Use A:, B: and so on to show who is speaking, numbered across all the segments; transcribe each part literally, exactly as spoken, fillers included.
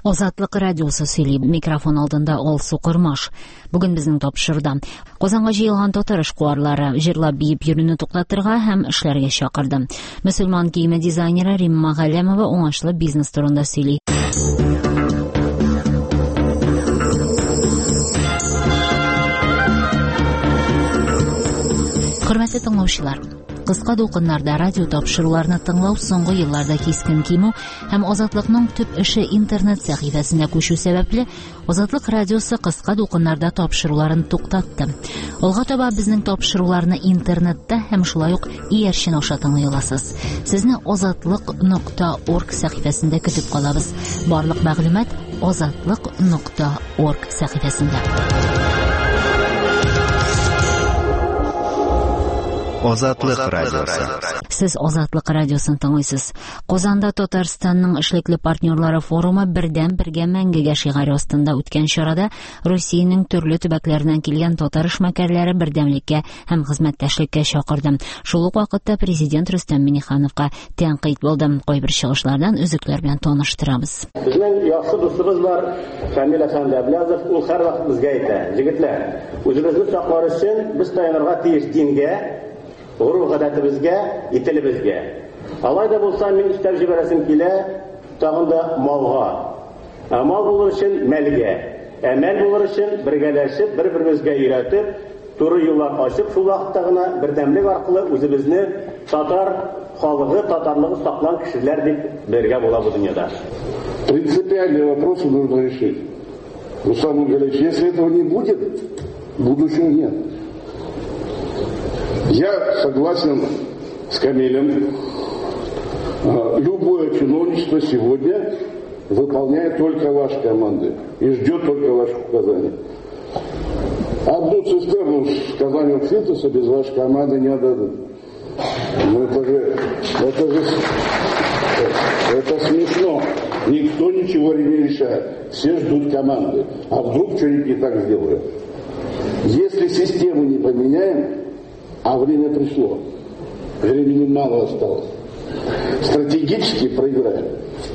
A: Азатлык радиосы сөйли. Микрофон алдында Ал Сукырмаш. Бүген безнең тапшырда Казанга җыелган татар эшкуарлары җырлап биеп йөрүне туктатырга һәм эшләргә чакырды. Мөселман киеме дизайнеры Римма Галямова уңышлы бизнес турында сөйли. Хөрмәтле тыңлаучылар, кыска дулкыннарда радио тапшыруларны тыңлау соңгы елларда кискен кимү һәм Азатлыкның төп эше интернет сәхифәсенә күчү сәбәпле Азатлык радиосы кыска дулкыннарда тапшыруларын туктатты. Алга таба безнең тапшыруларны интернетта һәм шулай ук иярчен аша тыңлый аласыз. Сезне азатлык нокта орг сәхифәсендә көтеп калабыз. Барлык мәгълүмат азатлык нокта орг сәхифәсендә.
B: Азатлык радиосы.
A: Сез Азатлык радиосын тыңлыйсыз. Казанда Татарстанның эшлекле партнерлары форумы бердән-бергә мәңгегә шигары астында үткән чарада Россиянең төрле төбәкләреннән килгән татар эшмәкәрләре бердәмлеккә һәм хезмәттәшлеккә чакырды. Шул ук вакытта президент Рөстәм Миңнехановка тәнкыйть булды. Кайбер чыгышлардан үзекләр белән таныштырабыз.
C: Безнең яхшы дустыбыз бар, Шамил Әфәнде Әблязов, ул һәрвакыт безгә әйтә: "Җегетләр, үзебезне саклар өчен без таянырга тиеш дингә, уру гадәтебезгә, ителебезгә. Алай да булса, мин үстәп җибәрәсем килә, тагын да малга. Ә мал булыр өчен мәлгә, ә мәл булыр өчен бергәләшеп, бер-беребезгә өйрәтеп, туры юллар ачып, шул вакытта гына бердәмлек аркылы үзебезне татар халыгы, татарлыгы саклан кешеләр дип бергә була бу дөньяда."
D: Принципиальные вопросы нужно решить. Руслан Галич, если этого не будет, будущего нет. Я согласен с Камилем. Любое чиновничество сегодня выполняет только ваши команды и ждет только ваших указаний. Одну цистерну с Казанью Финтоса без вашей команды не отдадут. Ну это же, это же, это смешно. Никто ничего не решает. Все ждут команды. А вдруг что-нибудь не так сделают? Если систему не поменяем, а время пришло, времени мало осталось, стратегически проиграем.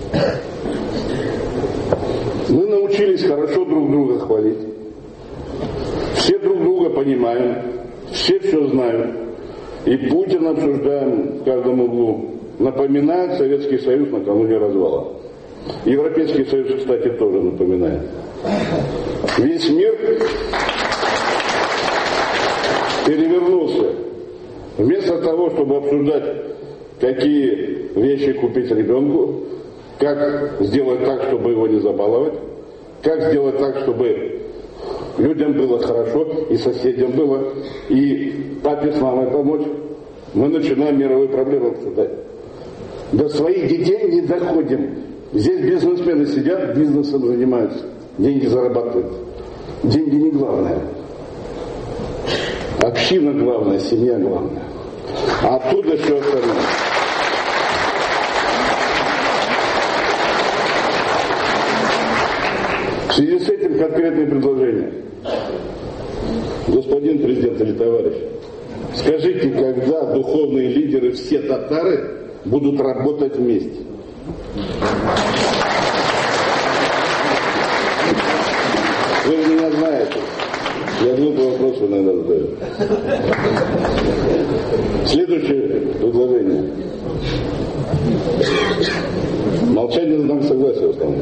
D: Мы научились хорошо друг друга хвалить. Все друг друга понимаем, все все знают. И Путина обсуждаем в каждом углу. Напоминает Советский Союз накануне развала. Европейский Союз, кстати, тоже напоминает. Весь мир перевернулся. Вместо того, чтобы обсуждать, какие вещи купить ребенку, как сделать так, чтобы его не забаловать, как сделать так, чтобы людям было хорошо, и соседям было, и папе с мамой помочь, мы начинаем мировые проблемы обсуждать. До своих детей не доходим. Здесь бизнесмены сидят, бизнесом занимаются, деньги зарабатывают. Деньги не главное. Община главная, семья главная. А оттуда все остальное. В связи с этим конкретное предложение. Господин президент или товарищ, скажите, когда духовные лидеры, все татары, будут работать вместе? Вы меня знаете. Я глупый вопрос иногда задаю. Следующее предложение. Молчание на знак согласия в основном.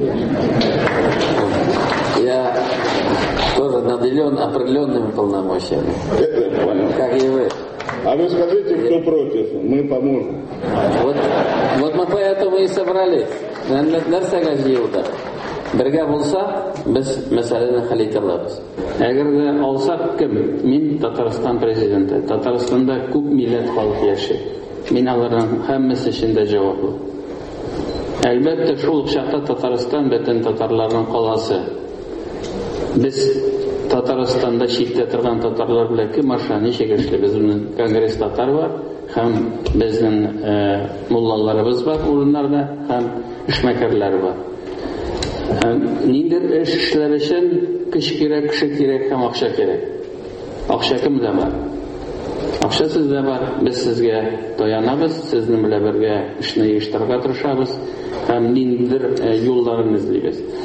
E: Я тоже наделен определенными полномочиями.
D: Это я понял.
E: Как и вы.
D: А вы скажите, кто я... против, мы поможем.
E: Вот, вот мы поэтому и собрались. Нәрсәгә җыелдык? Бергә булса, без мәсьәләне хәл итә алабыз.
F: Әгәр дә алсак кем? Мин Татарстан президенты. Татарстанда күп милләт халык яши. Мин аларның һәммәсе өчен дә җаваплы. Әлбәттә, шул чакта Татарстан бөтен татарларның каласы. Без Татарстанда читтә торган татарлар белән кем аша ничек эшлибез? Безнең конгресс татар бар, һәм безнең муллаларыбыз бар урыннарда, һәм эшмәкәрләр бар. Ниндер эш эшләр өчен көч кирәк, кеше кирәк һәм акча кирәк. Акча кемдә бар? Акча сездә бар. Без сезгә таянабыз, сезнең белән бергә эшне оештырырга тырышабыз һәм ниндер юлларын эзлибез.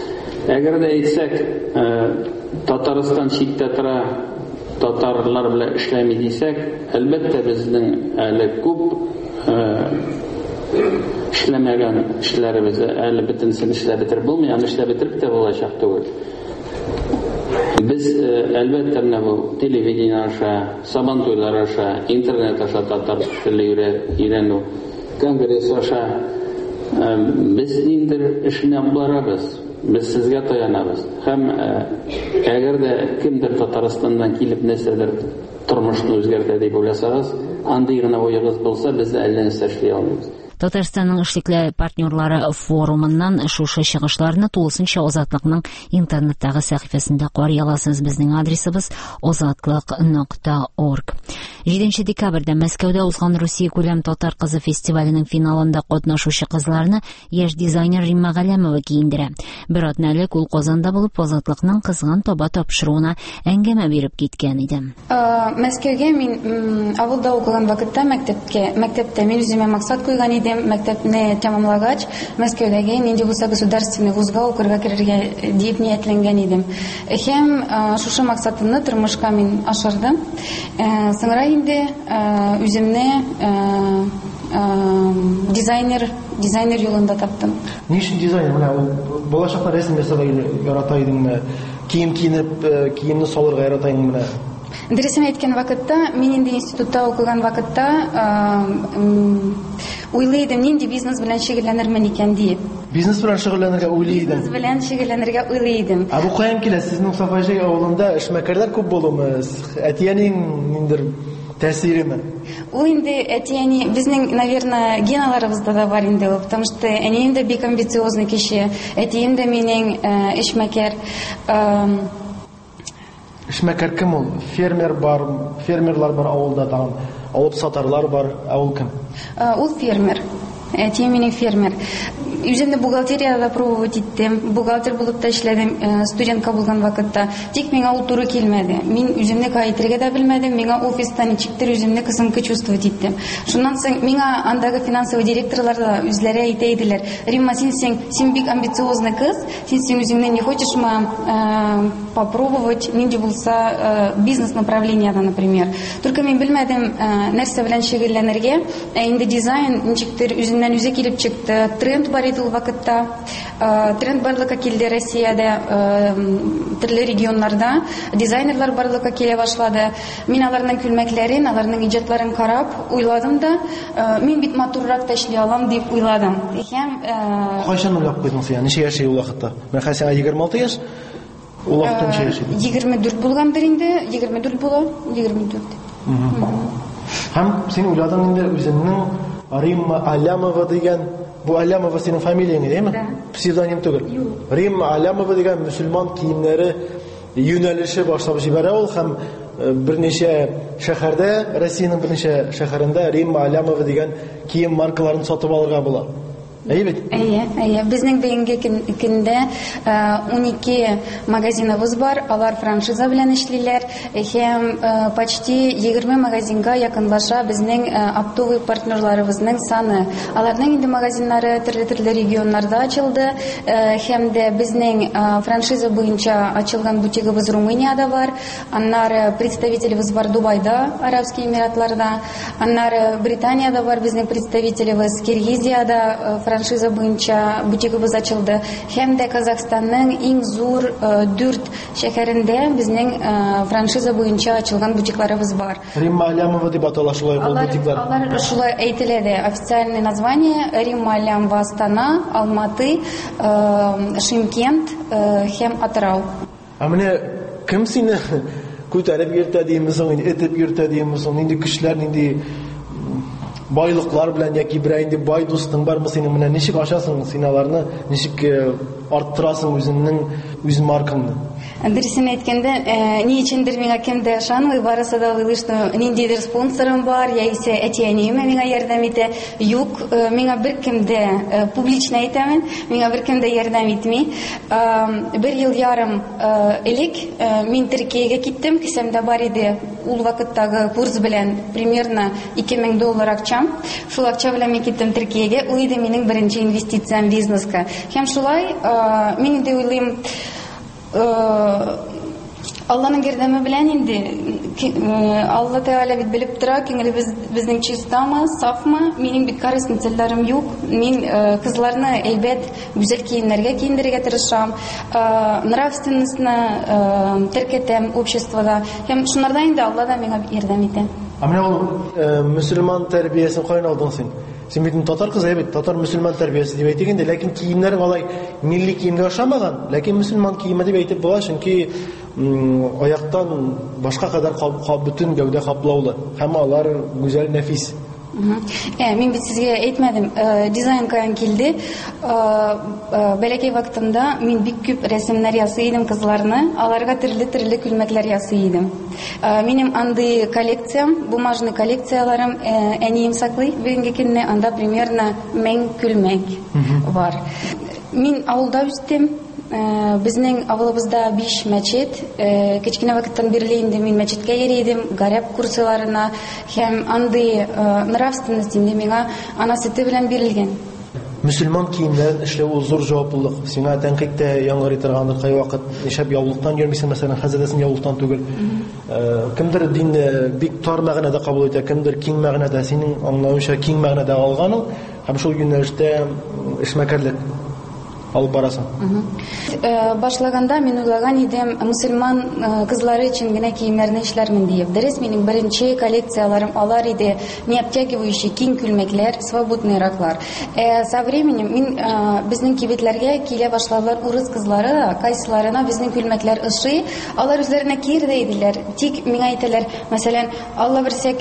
F: Әгәр дә әйтсәк, Татарстан читтә тора, татарлар белән эшләми дисәк, әлбәттә безнең әле күп эшләмәгән эшләребез, әле бөтенсен эшләп бетереп булмый, аны эшләп бетереп тә булачак түгел. Без әлбәттә менә бу телевидение аша, сабантуйлар аша, интернет аша татар теле өйрәнү, конгресс аша без ниндер эшне барабыз. Без сезгә таянабыз. Һәм әгәр дә кемдер Татарстаннан килеп нәрсәдер тормышны үзгәртә дип уйласагыз, андый гына уегыз булса, без әллә нәрсә эшли алмыйбыз.
A: Татарстанның эшлекле партнерлары форумыннан шушы чыгышларны тулысынча Азатлыкның интернеттагы сәхифәсендә карый аласыз. Безнең адресыбыз азатлык нокта орг. җиденче декабрьдә Мәскәүдә узган Русия күләм татар кызы фестиваленең финалында катнашучы кызларны яшь дизайнер Римма Галямова киендерә. Бер атналык ул Казанда булып Азатлыкның кызган таба тапшыруына әңгәмә биреп киткән иде.
G: Мәскәүгә мин авылда укыган вакытта мәктәпкә, мәктәптә мин үземә максат куйган идем, мәктәпне тәмамлагач, Мәскәүдәге нинди булса государственный вузга укырга керергә дип ниятләнгән идем. Һәм шушы максатымны тормышка мин ашырдым. Соңра инде үземне дизайнер дизайнер юлында таптым.
H: Ни өчен дизайнер? Менә ул балачакта рәсем ясарга ярата идеңме? Кием киенеп, киемне салырга ярата идеңме?
G: Дөресен әйткән вакытта, мин инде институтта укыган вакытта уйлый идем, нинди бизнес белән шөгыльләнермен икән дип.
H: Бизнес белән шөгыльләнергә уйлый идем.
G: Бизнес белән шөгыльләнергә уйлый идем.
H: Ә бу каян килә? Сезнең Сафаҗай авылында эшмәкәрләр күп булымы? Әтиянең ниндер тәэсиреме?
G: Ул инде әтияне безнең, наверное, геналарыбызда да бар инде ул, потому что әнием дә бик амбициозный кеше, әтием дә минең эшмәкәр.
H: Эшмәкәр кем ул? Фермер бар, фермерлар бар авылда тагын. Алып сатарлар бар, авыл кем?
G: Ул фермер. Әтием минең фермер. Үземне бухгалтерияда пробовать иттем, бухгалтер булып та эшләдем студентка булган вакытта. Тик миңа ул туры килмәде. Мин үземне кайтырга да белмәдем, миңа офиста ничектер үземне кысымкы чувствовать иттем. Шуннан соң миңа андагы финансовый директорлар да үзләре әйтә иделәр: "Римма, син син бик амбициозный кыз, син син үзеңне не хочешмы попробовать нинди булса бизнес направлениеда, например". Только мин белмәдем нәрсә белән шөгыльләнергә. Ә инде дизайн ничектер үзеннән үзе килеп чыкты. Тренд бар ул вакытта, тренд барлыкка килде Россиядә, төрле регионнарда дизайнерлар барлыкка килә башлады. Мин аларның күлмәкләрен, аларның иҗатларын карап уйладым да, мин бит матуррак та эшли алам дип уйладым. Һәм
H: кайчан уйлап куйдың син? Ничә яшь ул вакытта? Мен хәсән егерме алты яшь. Ул вакытта ничә яшь идең?
G: егерме дүрт булгандыр инде, егерме дүрт була, егерме дүрт.
H: Һәм син уйладың инде үзеңнең Римма Алямова дигән. Бу Алямова синең фамилияң идеме? Псевдоним түгел. Римма Алямова дигән мөселман киемнәре юнәлеше башлап җибәрә ул һәм берничә шәһәрдә, Россиянең берничә шәһәрендә Римма Алямова дигән кием маркаларын сатып алырга була. Әйе,
G: әйе, әйе. Безнең бүгенге көндә унике магазиныбыз бар, алар франшиза белән эшлиләр. Һәм почти егерме магазинга якынлаша безнең оптовый партнерларыбызның саны. Аларның инде магазиннары төрле-төрле регионнарда ачылды. Һәм дә безнең франшиза буенча ачылган бутигыбыз Румыниядә бар. Аннары представителебез бар Дубайда, Арабские Эмиратларда. Аннары Британиядә бар безнең представителебез, Киргизиядә франшиза буенча бутигыбыз ачылды. Һәм дә Казахстанның иң зур дүрт шәһәрендә безнең франшиза буенча ачылган бутикларыбыз бар.
H: Римма Алямова дип атала шулай ул бутиклар.
G: Алар шулай әйтелә дә. Официальное название Римма Алямова Астана, Алматы, Шымкент һәм Атырау.
H: Ә менә кем сине күтәреп йөртә димсең, инде этеп йөртә димсең, инде көчләр, инде байлыклар белән яки бер инде бай дустың бармы синең, менә ничек ачасың син аларны, ничек арттырасың үзеңнең үз маркаңны?
G: Дөресен әйткәндә, ни өчендер миңа кемдә ышанмый, барысы да уйлый, что ниндидер спонсорым бар, яисә әтиәнием миңа ярдәм итә. Юк, миңа беркем дә, публично әйтәмен, миңа беркем дә ярдәм итми. Бер ел ярым элек мин Төркиягә киттем, кесәмдә бар иде ул вакыттагы курс белән примерно ике мең доллар акчам. Шул акча белән мин киттем Төркиягә, ул иде минең беренче инвестициям бизнеска. Һәм шулай Мин инде уйлыйм, Алланың ярдәме белән инде Алла Тәгалә бит белеп тора, күңелебез безнең чистамы, сафмы. Минем бит корыстный целләрем юк. Мин кызларны әйбәт, гүзәл киемнәргә киендерергә тырышам. Нравственностьны теркәтәм обществода. Һәм шуннарда инде Алла да миңа ярдәм итә.
H: Ә менә ул мөселман тәрбиясен кайдан алдың син? Син бит татар кызы бит, татар мөселман тәрбиясе дип әйтик инде, ләкин киемнәрең алай милли киемгә охшамаган, ләкин мөселман киеме дип әйтеп була, чөнки аяктан башка кадәр бөтен гәүдә каплаулы һәм алар гүзәл, нәфис.
G: Мин бит сезгә әйтмәдем, дизайн каян килде. Бәләкәй вакытымда мин бик күп рәсемнәр ясый идем кызларны, аларга төрле-төрле күлмәкләр ясый идем. Минем андый коллекциям, бумажный коллекцияларым әнием саклый бүгенге көнне, анда примерно мең күлмәк бар. Мин авылда үстем. Безнең авылыбызда биш мәчет, кечкенә вакыттан бирле инде мин мәчеткә йөри идем, гарәп курсларына, һәм андый нравственность инде миңа ана сөте белән бирелгән.
H: Мөселман киемнәрен эшләү ул зур җаваплылык. Сиңа тәнкыйтьтә яңгыр итәргәндер кай вакыт, нишәп яулыктан йөрмисең, мәсәлән, хәзердәсен яулыктан түгел. Кемдер динне бик тар мәгънәдә кабул итә, кемдер киң мәгънәдә, синең аңлавыңча киң мәгънәдә алганың, һәм шул юнәлештә эшмәкәрлек алып барасың.
G: Башлаганда мин уйлаган идем, мусульман кызлары өчен генә киемнәрне эшләрмен дип. Дөрес, минем беренче коллекцияларым алар иде, не обтягивающие киң күлмәкләр, свободный раклар. Со временем мин безнең кибетләргә килә башладылар урыс кызлары, кайсыларына безнең күлмәкләр ошый, алар үзләренә киер дә иделәр. Тик миңа әйтәләр, мәсәлән, Алла берсәк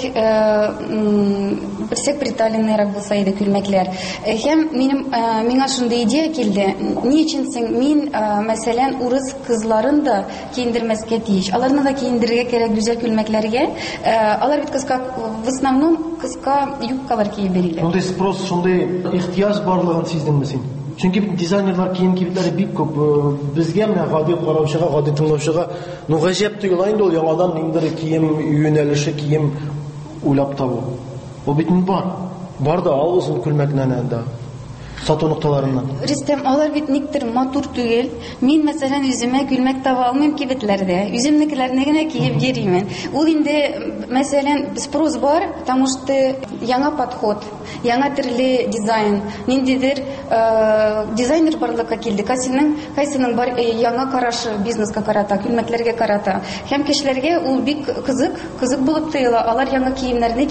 G: берсәк приталенныйрак булса иде күлмәкләр. Һәм минем миңа шундый идея килде. Ни өчен син мин, мәсәлән, урыс кызларын да киендермәскә тиеш. Аларны да киендерергә кирәк гүзәл күлмәкләргә. Алар бит кыска, в основном кыска юбкалар киеп бириләр.
H: Шундый спрос, шундый ихтияҗ барлыгын сиздеңме син? Чөнки дизайнерлар кием кибетләре бик күп. Безгә менә гади караучыга, гади тыңлаучыга ну гаҗәп тоела инде ул яңадан ниндидер кием юнәлеше, кием уйлап табу. Ул бит бар. Бар да алгызын күлмәкнән анда. Сату нукталарыннан.
G: Ристем, алар бит никтер матур түгел. Мин, мәсәлән, үземә күлмәк таба алмыйм кибетләрдә. Үземнекеләрне генә киеп йөрим. Ул инде, мәсәлән, спрос бар, потому что яңа подход, яңа төрле дизайн. Ниндидер дизайнер барлыкка килде. Кайсының, кайсының бар яңа карашы бизнеска карата, күлмәкләргә карата. Һәм кешеләргә ул бик кызык, кызык булып тоела. Алар яңа киемнәрне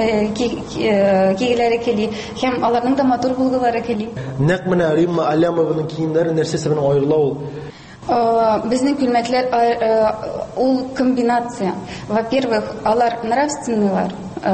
G: кигеләре кили. Һәм аларның да матур булгылары кили.
H: Нәкъ менә Римма Алямованың киемнәре нәрсәсе белән аерыла ул?
G: Безнең күлмәкләр ул комбинация. Во-первых, алар нравственныйлар,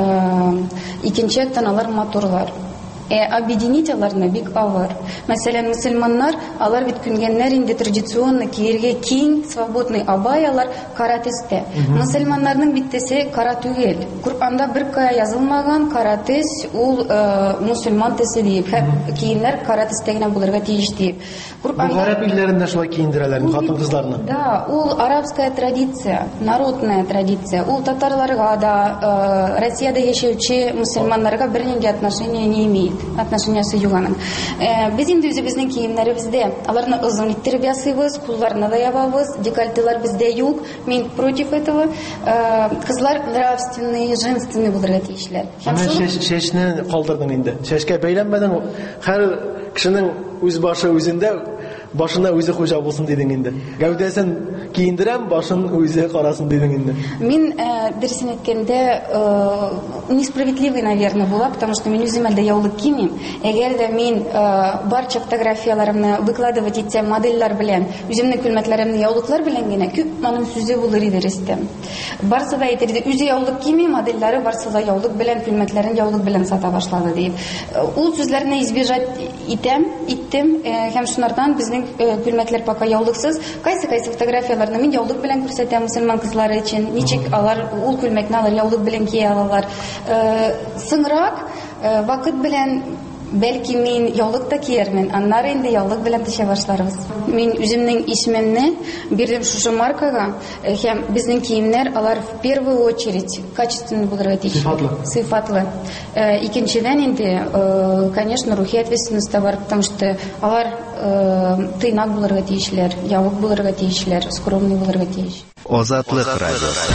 G: икенче яктан алар матурлар. Объединить аларны бик авыр. Мәсәлән, мусульманнар, алар бит күнгәннәр инде традиционный киергә киң, свободный абаялар кара төстә. Мусульманнарның биттесе кара түгел. Коръанда бер кая язылмаган кара төс ул мусульман төсе дип, киемнәр кара төстә генә булырга тиеш дип.
H: Коръанда гарәп илләрендә шулай киендерәләр хатын-кызларны.
G: Да, ул арабская традиция, народная традиция. Ул татарларга да, Россиядә яшәүче мусульманнарга бернинди отношения не имеет. Отношениясы юганың. Без инде үзебезнең киемнәребездә аларны озын иттереп ясыйбыз, кулларны да ябабыз, декольтелар бездә юк. Мин против этого. Кызлар нравственный, женственный булырга тиешләр.
H: Шәчне калдырдың инде. Шәчкә бәйләнмәдең. Һәр кешенең үз башы үзендә, башына үзе хуҗа булсын дидең инде. Гәүдәсен киендерәм, башын үзе карасын дидең инде.
G: Мин дөресен әйткәндә несправедливый, наверное, була, потому что мин үзем әлдә яулык кимим. Әгәр дә мин барча фотографияларымны выкладывать итсәм модельләр белән, үземнең күлмәкләремне яулыклар белән генә күп моның сүзе булыр иде Ристем. Барсы да әйтер иде, үзе яулык кими, модельләре барсы да яулык белән күлмәкләрен яулык белән сата башлады дип. Ул сүзләрне избежать итәм, иттем, һәм шунардан безнең күлмәкләр пока яулыксыз. Кайсы-кайсы фотографияларны мин яулык белән күрсәтәм мусульман кызлары өчен. Ничек алар ул күлмәкне алар яулык белән кия алалар. Сыңрак вакыт белән Бәлки мин яулык та киермен, аннары инде яулык белән төшә башларбыз. Мин үземнең исемемне бирдем шушы маркага, һәм безнең киемнәр алар в первую очередь качественный булырга тиеш.
H: Сыйфатлы.
G: Сыйфатлы. Икенчедән инде, конечно, рухи ответственность бар, потому что алар тыйнак булырга тиешләр, яулык булырга тиешләр, скромный булырга тиеш.
B: Азатлык радиосы.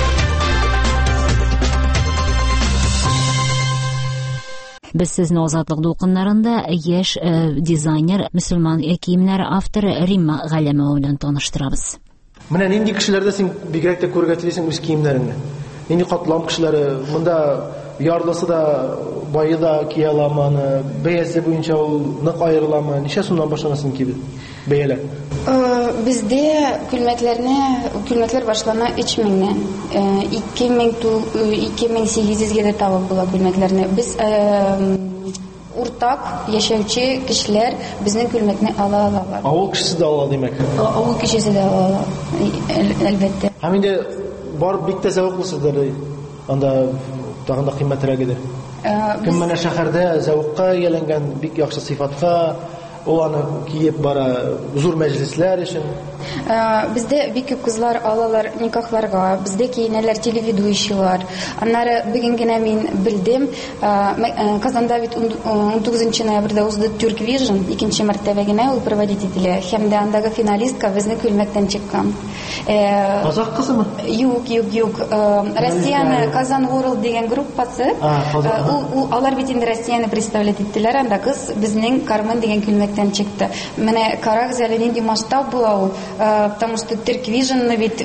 A: Без сезне Азатлык дулкыннарында яшь дизайнер, мөселман киемнәре авторы Римма Галәмова белән таныштырабыз.
H: Менә нинди кешеләрдә син бигрәк тә күрергә телисең үз киемнәреңне? Нинди катлам кешеләре, монда ярлысы да, байы да кия аламы, бәясе буенча ул нык аерыламы? Ничә сумнан башланасың кибет? Бәяләр?
G: Бездә күлмәкләрне, күлмәкләр башлана өч меңнән. ике мең сигез йөзгә дә табып була күлмәкләрне. Без уртак яшәүче кешеләр безнең күлмәкне ала алалар.
H: Авыл кешесе дә ала димәк.
G: Авыл кешесе дә ала, әлбәттә.
H: Һәм инде бар бик тә зәвыклысыздыр. Анда тагын да кыйммәтрәгедер. Кем менә шәһәрдә зәвыкка яланган, бик яхшы сыйфатка ул аны киеп бара зур мәҗлесләр өчен.
G: Бездә бик күп кызлар алалар никахларга, бездә киенәләр телеведущийлар. Аннары бүген генә мин белдем, Казанда бит он тугызынчы ноябрьдә узды Turk Vision, икенче мәртәбә генә ул проводить ителә. Һәм дә андагы финалистка безнең күлмәктән чыккан.
H: Казак кызымы?
G: Юк, юк, юк. Россияны Казан World дигән группасы. Ул алар бит инде Россияны представлять иттеләр, анда кыз безнең Кармен дигән күлмәктән чыкты. Менә карагыз әле нинди масштаб була ул. Потому что Turk Vision бит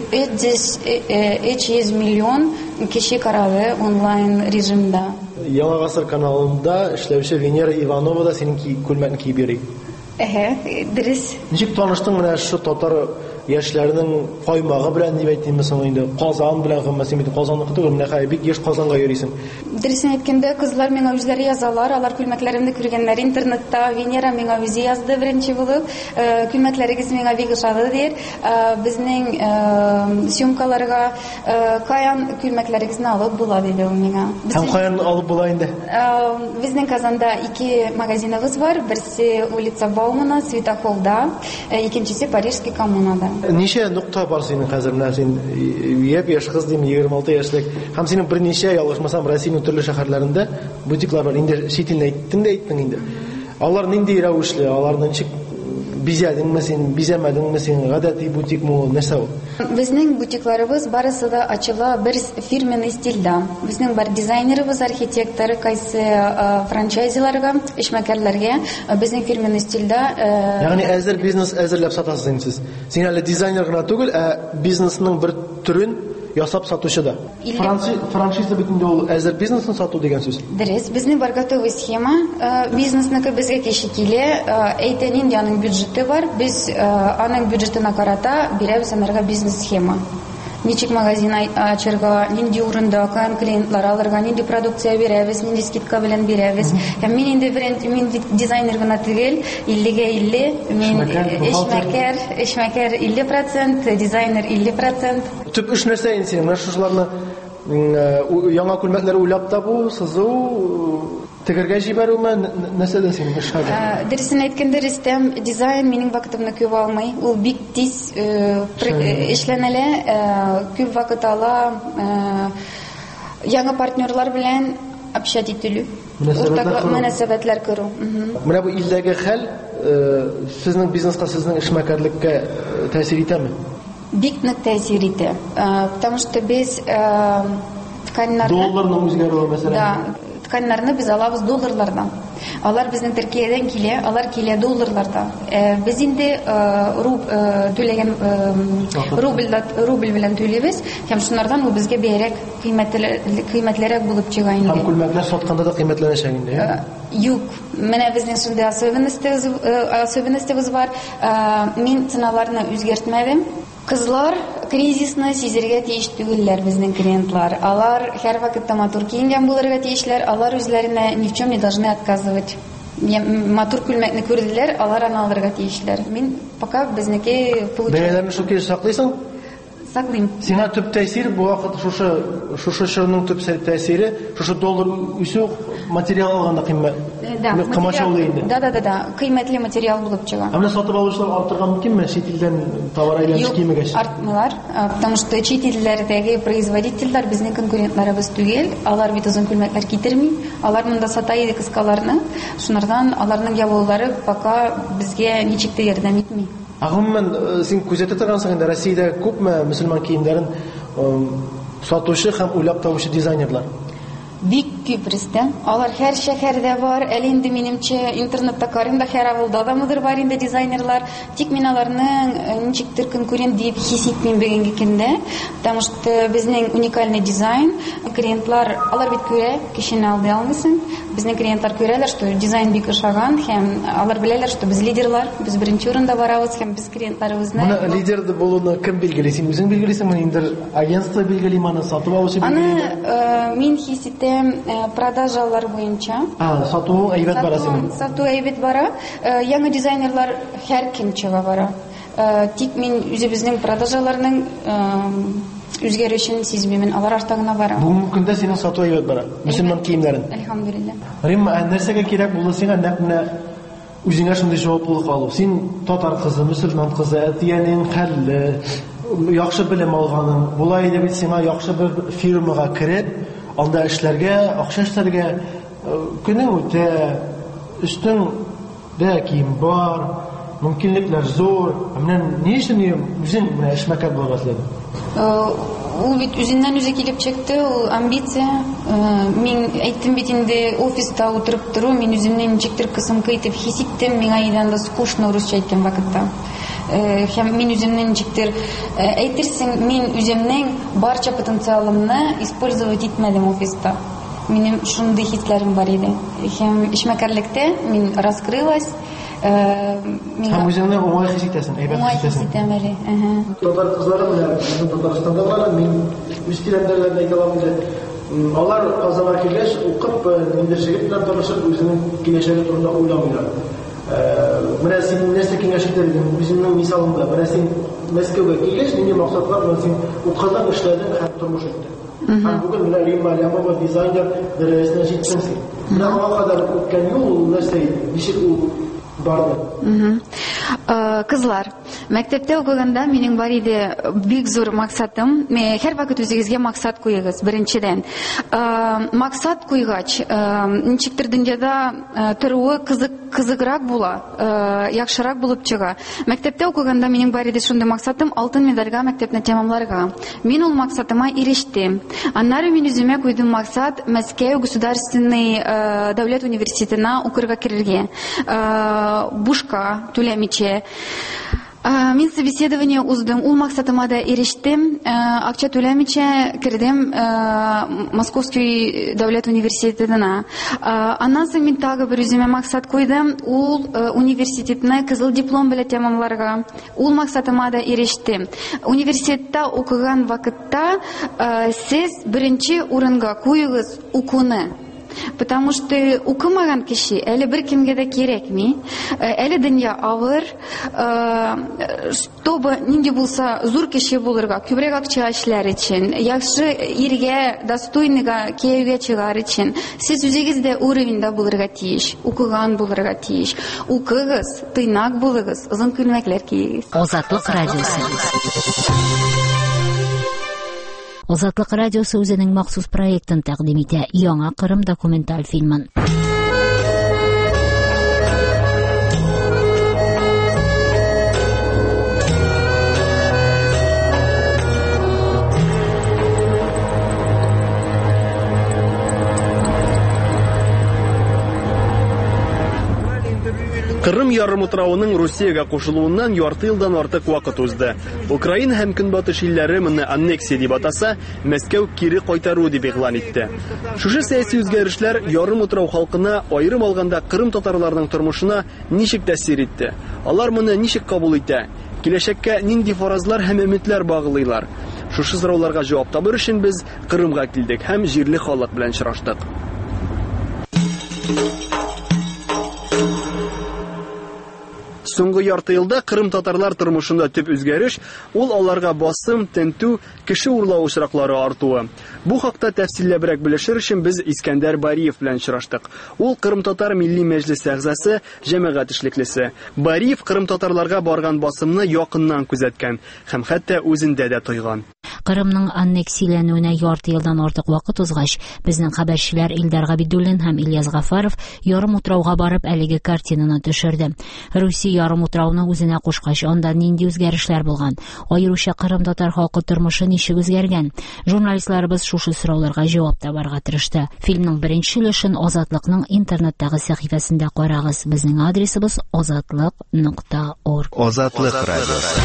G: өч йөз миллион кеше карады онлайн режимда.
H: Яңа гасыр каналында эшләүче Венера Иванова да синең күлмәкне киеп йөри.
G: Әһә, дөрес.
H: Ничек таныштың менә шу татар яшьләренең каймагы белән дип әйтимме соң инде? Казан белән гомумән бит Казанныкы түгел, менә хәй бик еш Казанга йөрисең.
G: Дөресен әйткәндә, кызлар миңа үзләре язалар, алар күлмәкләремне күргәннәр интернетта. Венера миңа үзе язды беренче булып. Күлмәкләрегез миңа бик ошады дир. Безнең съемкаларга каян күлмәкләрегезне алып була диде ул миңа.
H: Һәм каян алып була инде?
G: Безнең Казанда ике магазиныбыз бар. Берсе улица Баумана, Светохолда, икенчесе Парижский коммунада.
H: Ничә нукта бар синең хәзер менә син яп яшь кыз дим, егерме алты яшьлек. Һәм синең берничә ялгышмасам Россиянең төрле шәһәрләрендә бутиклар бар. Инде шитилне әйттең дә әйттең инде. Алар нинди рәвешле, аларны ничек бизәдеңме син, бизәмәдеңме син, гадәти бутикмы ул, нәрсә ул?
G: Безнең бутикларыбыз барысы да ачыла бер фирменный стильдә. Безнең бар дизайнерыбыз, архитектор, кайсы франчайзиларга, эшмәкәрләргә безнең фирменный стильдә.
H: Ягъни әзер бизнес әзерләп сатасыз сез. Син әле дизайнер гына түгел, ә бизнесның бер төрен ясап сатучы да. Франшиза битендә ул әзер бизнесын сату дигән сүз.
G: Дөрес, безнең бар готовый схема, бизнесны безгә кеше килә, әйтә нинди аның бюджеты бар, без аның бюджетына карата бирәбез анарга бизнес схема. Ничек магазин ачырга, нинди урында, каян клиентлар алырга, нинди продукция бирәбез, нинди скидка белән бирәбез. Һәм мин инде бренд, мин дизайнер гына түгел, иллегә илле, мин эшмәкәр, эшмәкәр илле процент, дизайнер илле процент.
H: Төп эш нәрсә инде син? Менә шушыларны яңа күлмәкләр уйлап табу, сызу, тегергә җибәрүме, нәрсәдә син эш хәзер?
G: Дөресен әйткәндә, Рөстәм, дизайн минем вакытымны күп алмый. Ул бик тиз эшләнәлә, күп вакыт ала. Яңа партнерлар белән общать ителү, уртак мөнәсәбәтләр көрү.
H: Менә бу илдәге хәл сезнең бизнеска, сезнең эшмәкәрлеккә тәэсир итәме?
G: Бик нык тәэсир итә. Потому что без тканьларны
H: долларның үзгәрүе мәсәлән.
G: Да, тканьларны без алабыз долларлардан. Алар безнең Төркиядән килә, алар килә долларларда. Без инде руб түләгән рубль белән түлибез, һәм шуннардан ул безгә бәярәк кыйммәтлерәк булып чыга инде.
H: Һәм күлмәкләр сатканда да кыйммәтләнәчәк инде.
G: Юк, менә безнең шундый особенностебыз бар. Мин ценаларны үзгәртмәдем. Кызлар кризисны сизергә тиеш түгелләр безнең клиентлар. Алар һәр вакытта матур киенгән булырга тиешләр. Алар үзләренә ни в чем не должны отказывать. Матур күлмәкне күрделәр, алар аны алырга тиешләр. Мин пока безнеке получилось.
H: Бәяләрне шул килеш саклыйсың?
G: саклыйм.
H: Сиңа төп тәэсир бу вакыт шушы шушы чорның төп тәэсире шушы доллар үсү материал алганда кыйммәт.
G: Да,
H: кымачаулы инде.
G: Да, да, да, да, кыйммәтле материал булып чыга.
H: Аны сатып алучылар артырган мөмкинме чит илдән товар әйләнеш кимегәч?
G: Артмыйлар, потому что чит илләрдәге производительләр безнең конкурентларыбыз түгел, алар бит озын күлмәкләр китерми, алар монда сата иде кыскаларны, шунардан аларның ябылулары пока безгә ничек тә ярдәм итми.
H: Агымман син күзәтә торгансың инде Россиядә күпме мөселман киемнәрен сатучы һәм уйлап табучы дизайнерлар.
G: Бик күп рәстәм. Алар һәр шәһәрдә бар. Әле инде минемчә интернетта карыйм да һәр авылда да мыдыр бар инде дизайнерлар. Тик мин аларның ничектер конкурент дип хис итмим бүгенге көндә. Потому что безнең уникальный дизайн, клиентлар алар бит күрә, кешене алды алмыйсың. Безнең клиентлар күрәләр, что дизайн бик ошаган һәм алар беләләр, что без лидерлар, без беренче урында барабыз һәм без клиентларыбызны.
H: Моны лидер булуны кем билгели? Син үзең билгелисеңме инде агентство билгели, моны сатып алучы билгели?
G: Аны мин хис итәм продажалар буенча.
H: А, сату әйбәт бара синең.
G: Сату әйбәт бара. Яңа дизайнерлар һәр көн чыга бара. Тик мин үзебезнең продажаларның үзгәрешен сизмим, алар артагына бара.
H: Бүгенге көндә синең сату әйбәт бара. Мөселман киемнәрен.
G: Әлхәмдүлилләh.
H: Римма, нәрсәгә кирәк булды сиңа нәкъ үзеңә шундый җаваплылык алу? Син татар кызы, мөселман кызы, әтиянең хәлле, яхшы белем алганың, булай дип бит сиңа яхшы бер фирмага кирип, анда эшләргә, акча эшләргә көнең үтә, өстеңдә кием бар, мөмкинлекләр зур. Менә ни өчен үзең менә эшмәкәр булырга теләдең?
G: Ул бит үзеннән үзе килеп чыкты, ул амбиция. Мин әйттем бит инде офиста утырып тору, мин үземнең ничектер кысымка итеп хис иттем, миңа идән да скучно русча әйткән вакытта. Һәм мин үземнең ничектер әйтерсең, мин үземнең барча потенциалымны использовать итмәдем офиста. Минем шундый хисләрем бар иде. Һәм эшмәкәрлектә мин раскрылась.
H: Һәм үзеңне уңай хис итәсең, әйбәт хис итәсең. Татар кызлары белән безнең Татарстанда бар, мин үз тирәмдәләрдә әйтә алам инде. Алар Казанга килгәч, укып, инде җегет белән танышып, үзенең киләчәге турында уйламыйлар. Менә син нәрсә киңәш итәләр? Үзеңнең мисалыңда, менә син Мәскәүгә килгәч, нинди максатлар белән син укыдың, эшләдең һәм тормыш иттең. Һәм бүген менә Римма Алямова дизайнер дәрәҗәсенә җиттең син. Менә аңа кадәр үткән юл нәрсә иде? Ничек ул барды?
G: Кызлар, мәктәптә укыганда минең бар иде бик зур максатым. Һәр вакыт үзегезгә максат куегыз. Беренчедән, максат куйгач, ничектер дөньяда торуы кызык кызыграк була, яхшырак булып чыга. Мәктәптә укыганда минең бар иде шундый максатым алтын медальгә мәктәпне тәмамларга. Мин ул максатыма ирештем. Аннары мин үземә куйдым максат Мәскәү государственный дәүләт университетына укырга кирергә. Бушка түләмичә. Мин собеседование уздым, ул максатыма да ирештем. Акча түләмичә кирдем Московский дәүләт университетына. Аннан соң мин тагы бер үземә максат куйдым, ул университетны кызыл диплом белән тәмамларга. Ул максатыма да ирештем. Университетта укыган вакытта сез беренче урынга куегыз укуны. Потому что укымаган кеше әле бер кемгә дә кирәкми. Әле дөнья авыр. Чтобы нинди булса зур кеше булырга, күбрәк акча эшләр өчен, яхшы иргә, достойныга кияүгә чыгар өчен, сез үзегездә уровеньда булырга тиеш, укыган булырга тиеш. Укыгыз, тыйнак булыгыз, озын күлмәкләр киегез.
A: Азатлык радиосы. Азатлык радиосы үзенең махсус проектын тәкъдим итә. Яңа Кырым документаль фильмын.
I: Кырым ярымутравының Русиягә кушылуыннан ярты елдан артык вакыт узды. Украина һәм Көнбатыш илләре моны аннексия дип атаса, Мәскәү кире кайтару дип игълан итте. Шушы сәяси үзгәрешләр ярымутрау халкына, аерым алганда Кырым татарларының тормышына ничек тәэсир итте? Алар моны ничек кабул итә? Киләчәккә нинди фаразлар һәм өметләр баглыйлар? Шушы сорауларга җавап табыр өчен без Кырымга килдек һәм җирле халык белән очраштык. Соңгы соңгы ярты елда Кырым татарлар тормышында төп үзгәреш ул аларга басым, тентү, кеше урлау очраклары артуы. Бу хакта тәфсилләбрәк белешер өчен без Искәндәр Бариев белән очраштык. Ул Кырым татар милли мәҗлесе әгъзасы, җәмәгать эшлеклесе. Бариев Кырым татарларга барган басымны якыннан күзәткән һәм хәтта үзендә дә тойган.
A: Кырымның аннексияләнүенә ярты елдан артык вакыт узгач, безнең хәбәрчеләр Илдар Габидуллин һәм Ильяс Гафаров ярым утрауга барып әлеге картинаны төшерде. Русия ярым утрауны үзенә кушкач, анда нинди үзгәрешләр булган? Аеруча Кырым татар халкы тормышы ничек үзгәргән? Журналистларыбыз шушы сорауларга җавап табарга тырышты. Фильмның беренче өлешен Азатлыкның интернеттагы сәхифәсендә карагыз. Безнең адресыбыз азатлык нокта орг.
B: Азатлык радиосы.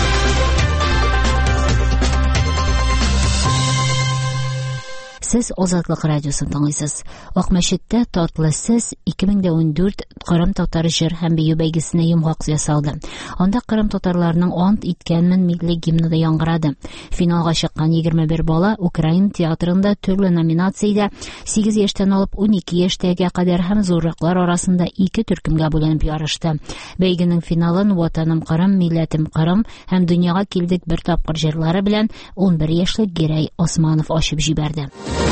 A: Сез Азатлык радиосын тыңлыйсыз. Ак мәчеттә татлы сез ике мең ундүрт Кырым татар җыр һәм бию бәйгесенә йомгак ясалды. Анда Кырым татарларының ант иткәнмен милли гимны да яңгырады. Финалга чыккан егерме бер бала Украин театрында төрле номинациядә сигез яшьтән алып унике яшькәгә кадәр һәм зурраклар арасында ике төркемгә бүленеп ярышты. Бәйгенең финалын Ватаным Кырым, Милләтем Кырым һәм Дөньяга килдек бер тапкыр җырлары белән ун бер яшьлек Герәй Османов ачып җибәрде.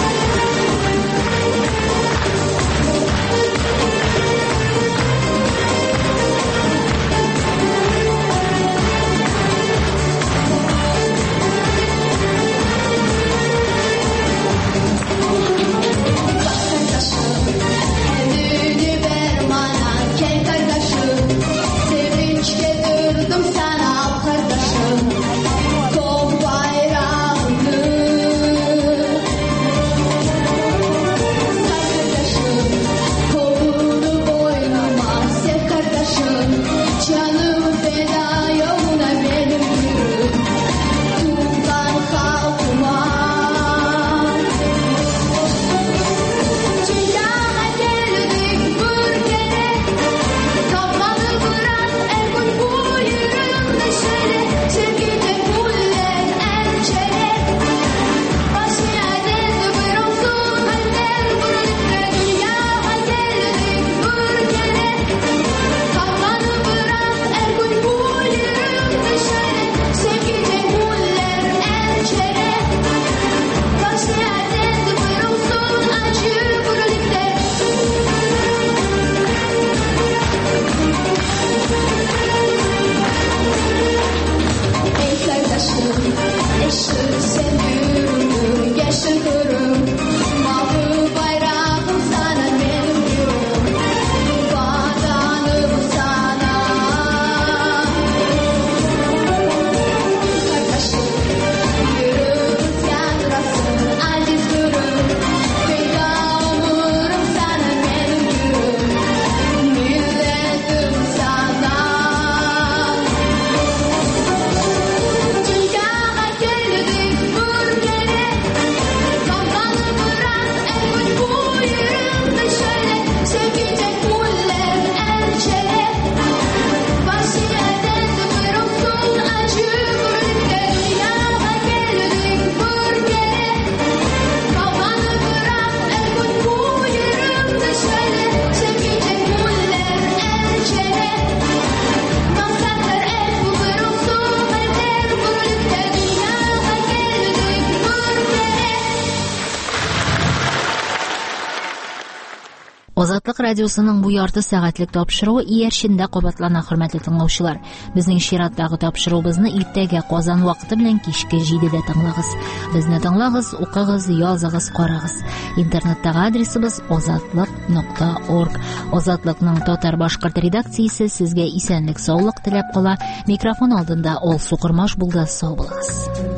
A: Азатлык радиосының бу ярты сәгатьлек тапшыруы иярчендә кабатлана, хөрмәтле тыңлаучылар. Безнең чираттагы тапшыруыбызны иртәгә Казан вакыты белән кичке җидедә тыңлагыз. Безне тыңлагыз, укыгыз, языгыз, карагыз. Интернеттагы адресыбыз азатлык нокта орг. Азатлыкның татар-башкорт редакциясе сезгә исәнлек, саулык теләп кала. Микрофон алдында Ол Сукырмаш булды. Сау булыгыз.